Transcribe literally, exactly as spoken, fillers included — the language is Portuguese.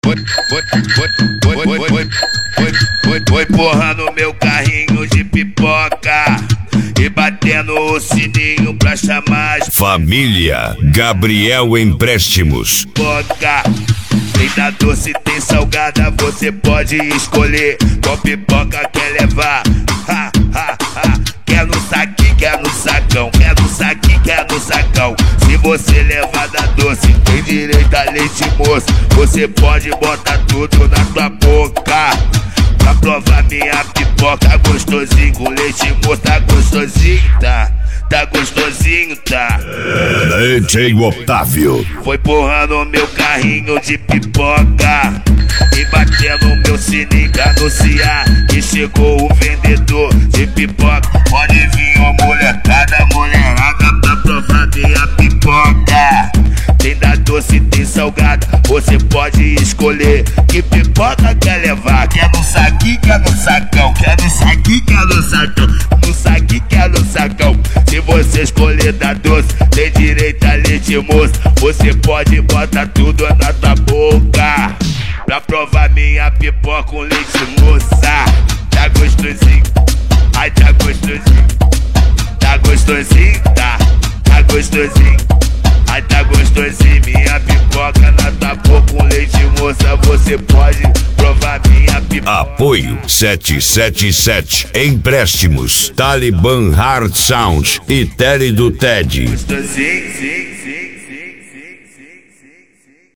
Foi, foi, foi, foi, foi, foi, foi, foi, foi porra no meu carrinho de pipoca e batendo o sininho pra chamar as Família Gabriel Empréstimos. pipoca. Tem da doce, tem salgada, você pode escolher qual pipoca quer levar. Ha, ha, ha. Quer no saquinho, quer no sacão, quer no saquinho, quer no sacão. Se você levar da doce, tem direito a leite moço. Você pode botar tudo na tua boca pra provar minha pipoca. Gostosinho com leite moço, tá gostosinho, tá? Tá gostosinho, tá? D J Otávio. Foi porrando meu carrinho de pipoca e batendo meu sininho pra anunciar que chegou o vendedor de pipoca. Pode vir, ó molecada, mulherada, pra provar minha pipoca. Tem da doce, tem salgada, você pode escolher que pipoca quer levar. Quer no saquinho, quer no sacão, quer no saquinho, quer no sacão, no saquinho, quer no sacão. Se você escolher da doce, tem direito a leite moço. Você pode botar tudo na tua boca pra provar minha pipoca com leite moça. Tá gostosinho, ai tá gostosinho, tá gostosinho, tá, tá gostosinho, ai tá gostosinho. Minha pipoca na tua boca com leite moça. Você pode provar minha pipoca. Apoio sete sete sete Empréstimos, Talibã Hard Sound e Tele do Ted. Gostosinho, sim.